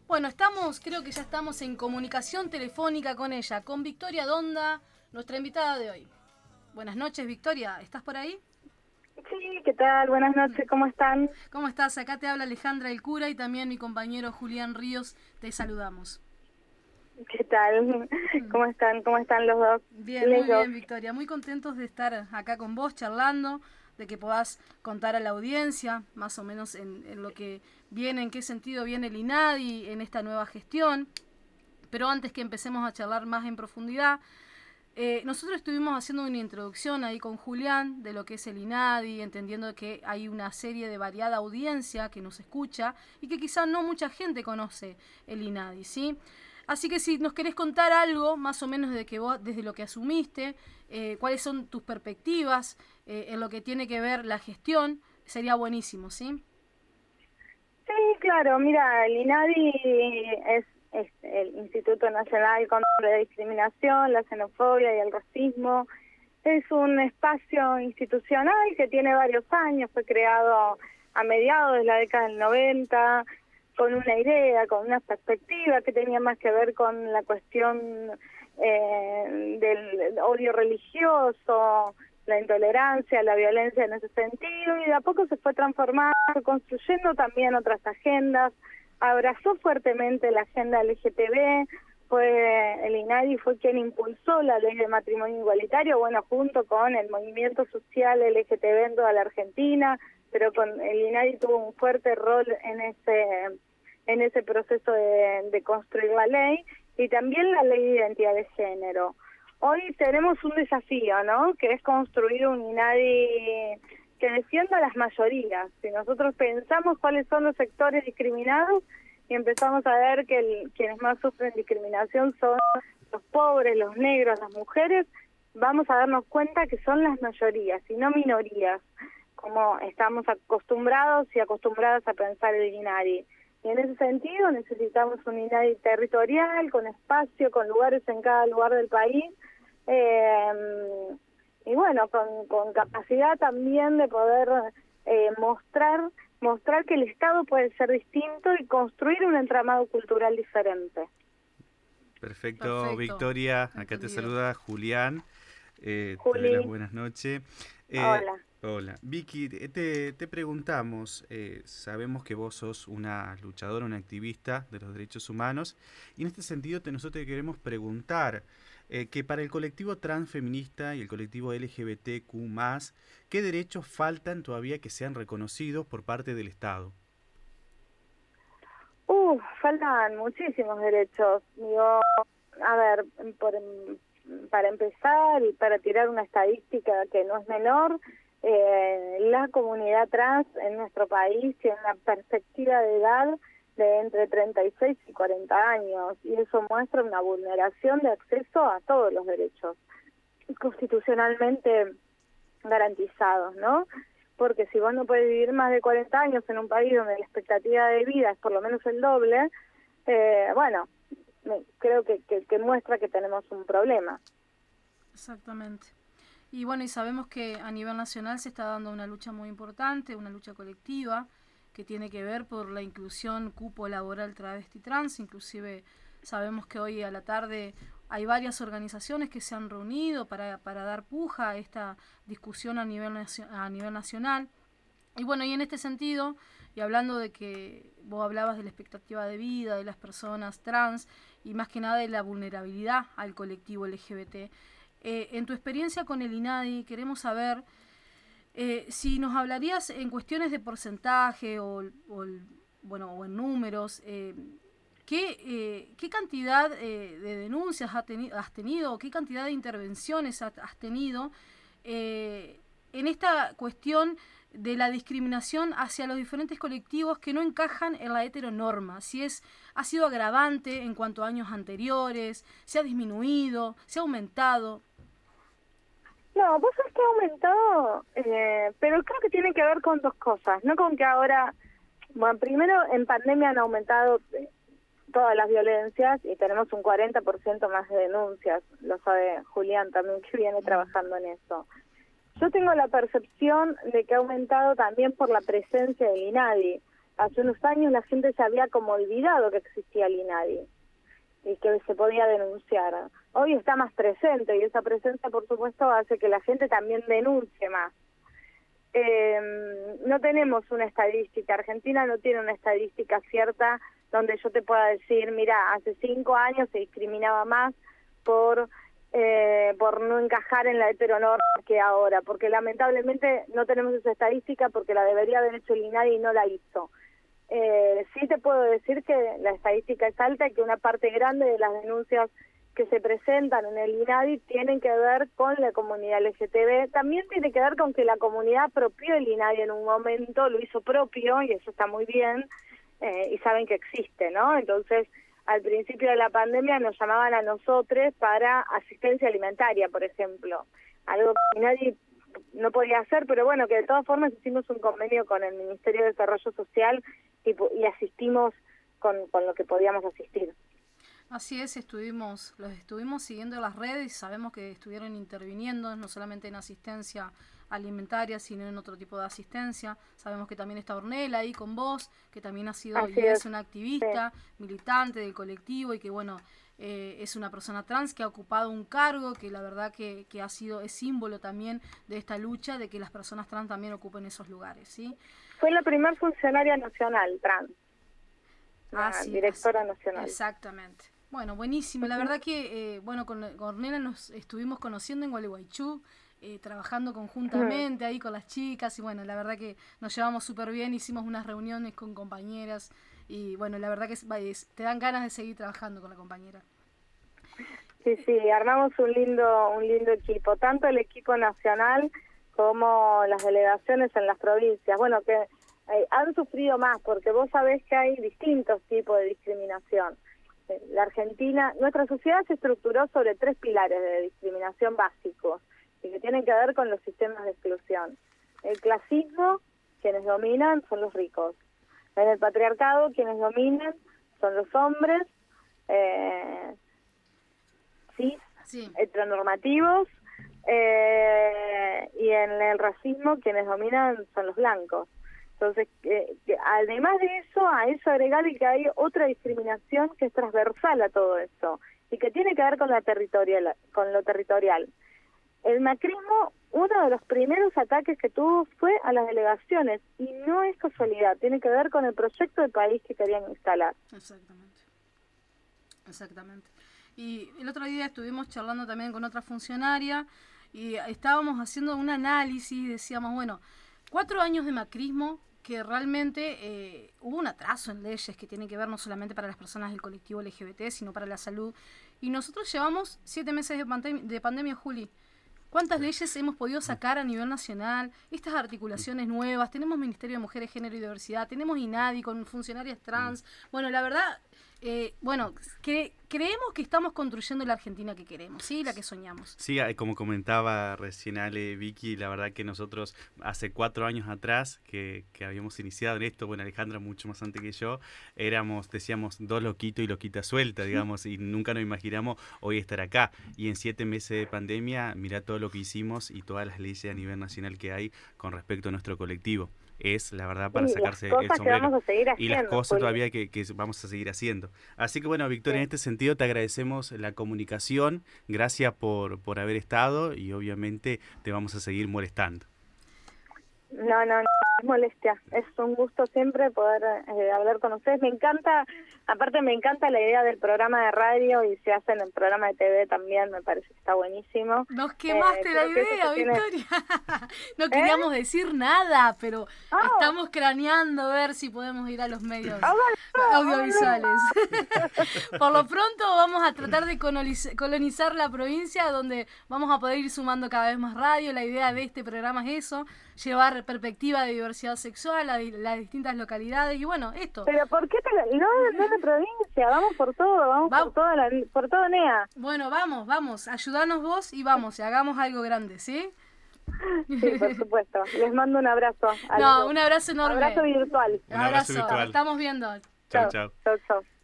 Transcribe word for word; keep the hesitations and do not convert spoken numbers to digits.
Bueno, estamos, creo que ya estamos en comunicación telefónica con ella, con Victoria Donda, nuestra invitada de hoy. Buenas noches, Victoria, ¿estás por ahí? Sí, ¿qué tal? Buenas noches, ¿cómo están? ¿Cómo estás? Acá te habla Alejandra El Cura y también mi compañero Julián Ríos, te saludamos. ¿Qué tal? ¿Cómo están? ¿Cómo están los dos? Bien, muy bien, Victoria, muy contentos de estar acá con vos charlando, de que podás contar a la audiencia más o menos en, en lo que viene, en qué sentido viene el INADI en esta nueva gestión. Pero antes que empecemos a charlar más en profundidad, eh, nosotros estuvimos haciendo una introducción ahí con Julián de lo que es el INADI, entendiendo que hay una serie de variada audiencia que nos escucha y que quizá no mucha gente conoce el INADI, ¿sí? Así que si nos querés contar algo, más o menos de que vos, desde lo que asumiste, eh, cuáles son tus perspectivas eh, en lo que tiene que ver la gestión, sería buenísimo, ¿sí? Sí, claro, mira, el INADI es, es el Instituto Nacional contra la Discriminación, la Xenofobia y el Racismo. Es un espacio institucional que tiene varios años, fue creado a mediados de la década del noventa, con una idea, con una perspectiva que tenía más que ver con la cuestión eh, del odio religioso, la intolerancia, la violencia en ese sentido, y de a poco se fue transformando, construyendo también otras agendas, abrazó fuertemente la agenda L G T B, fue el INADI fue quien impulsó la ley de matrimonio igualitario, bueno, junto con el movimiento social L G T B en toda la Argentina, pero con el INADI tuvo un fuerte rol en ese en ese proceso de, de construir la ley, y también la ley de identidad de género. Hoy tenemos un desafío, ¿no?, que es construir un INADI que defienda a las mayorías. Si nosotros pensamos cuáles son los sectores discriminados y empezamos a ver que el, quienes más sufren discriminación son los pobres, los negros, las mujeres, vamos a darnos cuenta que son las mayorías y no minorías, como estamos acostumbrados y acostumbradas a pensar el INADI. Y en ese sentido necesitamos un INADI territorial, con espacio, con lugares en cada lugar del país, eh, y bueno, con, con capacidad también de poder eh, mostrar mostrar que el Estado puede ser distinto y construir un entramado cultural diferente. Perfecto, Perfecto. Victoria, acá Entendido. te saluda Julián, eh, te doy Juli. las buenas noches. Eh, Hola. Hola, Vicky, te, te preguntamos, eh, sabemos que vos sos una luchadora, una activista de los derechos humanos, y en este sentido te, nosotros te queremos preguntar eh, que para el colectivo transfeminista y el colectivo L G B T Q más, ¿qué derechos faltan todavía que sean reconocidos por parte del Estado? Uh, faltan muchísimos derechos. Digo, a ver, por, para empezar y para tirar una estadística que no es menor, Eh, la comunidad trans en nuestro país tiene una perspectiva de edad de entre treinta y seis y cuarenta años, y eso muestra una vulneración de acceso a todos los derechos constitucionalmente garantizados, ¿no? Porque si vos no podés vivir más de cuarenta años en un país donde la expectativa de vida es por lo menos el doble, eh, bueno, me, creo que, que, que muestra que tenemos un problema. Exactamente. Y bueno, y sabemos que a nivel nacional se está dando una lucha muy importante, una lucha colectiva, que tiene que ver por la inclusión cupo laboral travesti trans. Inclusive sabemos que hoy a la tarde hay varias organizaciones que se han reunido para, para dar puja a esta discusión a nivel, a nivel nacional. Y bueno, y en este sentido, y hablando de que vos hablabas de la expectativa de vida de las personas trans, y más que nada de la vulnerabilidad al colectivo L G B T, Eh, en tu experiencia con el INADI, queremos saber eh, si nos hablarías en cuestiones de porcentaje o, o, bueno, o en números, eh, ¿qué, eh, ¿qué cantidad eh, de denuncias has, teni has tenido o qué cantidad de intervenciones has, has tenido eh, en esta cuestión de la discriminación hacia los diferentes colectivos que no encajan en la heteronorma? Si es ha sido agravante en cuanto a años anteriores, se ha disminuido, se ha aumentado. No, vos sabés que ha aumentado, eh, pero creo que tiene que ver con dos cosas, no con que ahora, bueno, primero en pandemia han aumentado todas las violencias y tenemos un cuarenta por ciento más de denuncias, lo sabe Julián también, que viene trabajando en eso. Yo tengo la percepción de que ha aumentado también por la presencia del INADI. hace unos años la gente se había como olvidado que existía el INADI y que se podía denunciar. Hoy está más presente y esa presencia, por supuesto, hace que la gente también denuncie más. Eh, no tenemos una estadística, Argentina no tiene una estadística cierta donde yo te pueda decir, mira, hace cinco años se discriminaba más por eh, por no encajar en la heteronorma que ahora, porque lamentablemente no tenemos esa estadística porque la debería haber hecho el INADI y no la hizo. Eh, sí te puedo decir que la estadística es alta y que una parte grande de las denuncias que se presentan en el INADI tienen que ver con la comunidad L G T B, también tiene que ver con que la comunidad apropió el INADI en un momento, lo hizo propio y eso está muy bien, eh, y saben que existe, ¿no? Entonces, al principio de la pandemia nos llamaban a nosotros para asistencia alimentaria, por ejemplo, algo que nadie no podía hacer, pero bueno, que de todas formas hicimos un convenio con el Ministerio de Desarrollo Social y, y asistimos con, con lo que podíamos asistir. Así es, estuvimos, los estuvimos siguiendo en las redes y sabemos que estuvieron interviniendo, no solamente en asistencia alimentaria, sino en otro tipo de asistencia. Sabemos que también está Ornella ahí con vos, que también ha sido Así y es, es una activista, sí. militante del colectivo y que bueno, eh, es una persona trans que ha ocupado un cargo que la verdad que, que ha sido, es símbolo también de esta lucha, de que las personas trans también ocupen esos lugares, ¿sí? Fue la primer funcionaria nacional trans, la Así, directora así, nacional. Exactamente. Bueno, buenísimo. La verdad que, eh, bueno, con, con Ornella nos estuvimos conociendo en Gualeguaychú, eh, trabajando conjuntamente ahí con las chicas y bueno, la verdad que nos llevamos súper bien, hicimos unas reuniones con compañeras y bueno, la verdad que es, es, te dan ganas de seguir trabajando con la compañera. Sí, sí, armamos un lindo, un lindo equipo, tanto el equipo nacional como las delegaciones en las provincias. Bueno, que eh, han sufrido más porque vos sabés que hay distintos tipos de discriminación. La Argentina, nuestra sociedad se estructuró sobre tres pilares de discriminación básicos y que tienen que ver con los sistemas de exclusión. El clasismo, quienes dominan son los ricos. En el patriarcado, quienes dominan son los hombres, eh, cis, sí. heteronormativos, eh, y en el racismo, quienes dominan son los blancos. Entonces, eh, además de eso, a eso agregarle que hay otra discriminación que es transversal a todo eso y que tiene que ver con la territorial, con lo territorial. El macrismo, uno de los primeros ataques que tuvo fue a las delegaciones y no es casualidad, tiene que ver con el proyecto de país que querían instalar. Exactamente, exactamente. Y el otro día estuvimos charlando también con otra funcionaria y estábamos haciendo un análisis, decíamos, bueno, cuatro años de macrismo que realmente eh, hubo un atraso en leyes que tienen que ver no solamente para las personas del colectivo L G B T, sino para la salud. Y nosotros llevamos siete meses de, pandem- de pandemia, Juli. ¿Cuántas leyes hemos podido sacar a nivel nacional? Estas articulaciones nuevas, tenemos Ministerio de Mujeres, Género y Diversidad, tenemos INADI con funcionarias trans. Bueno, la verdad, eh, bueno, que creemos que estamos construyendo la Argentina que queremos, ¿sí? La que soñamos. Sí, como comentaba recién Ale, Vicky, la verdad que nosotros hace cuatro años atrás que, que habíamos iniciado en esto, bueno, Alejandra mucho más antes que yo, éramos, decíamos, dos loquitos y loquita suelta, digamos, y nunca nos imaginamos hoy estar acá. Y en siete meses de pandemia, mirá todo lo que hicimos y todas las leyes a nivel nacional que hay con respecto a nuestro colectivo. Es la verdad para sí, sacarse las el cosas sombrero que vamos a seguir haciendo, y las cosas Juli. todavía que, que vamos a seguir haciendo. Así que bueno, Victoria, sí. En este sentido te agradecemos la comunicación, gracias por, por haber estado y obviamente te vamos a seguir molestando. No, no, no es molestia, es un gusto siempre poder eh, hablar con ustedes. Me encanta, aparte me encanta la idea del programa de radio y se hace en el programa de T V también, me parece que está buenísimo. Nos quemaste eh, la idea, Victoria. Tiene... no queríamos ¿Eh? decir nada, pero oh. estamos craneando a ver si podemos ir a los medios oh, no, audiovisuales. Oh, no. Por lo pronto vamos a tratar de colonizar la provincia donde vamos a poder ir sumando cada vez más radio. La idea de este programa es eso, llevar perspectiva de diversidad sexual a las distintas localidades y bueno, esto. Pero ¿por qué te la, no, no la provincia? Vamos por todo, vamos Va por toda la, por todo N E A. Bueno, vamos, vamos, ayudanos vos y vamos, y hagamos algo grande, ¿sí? Sí, por supuesto. Les mando un abrazo. No, un abrazo enorme. Abrazo virtual. Un abrazo, abrazo virtual. Estamos viendo. Chao, chao. Chao, chao.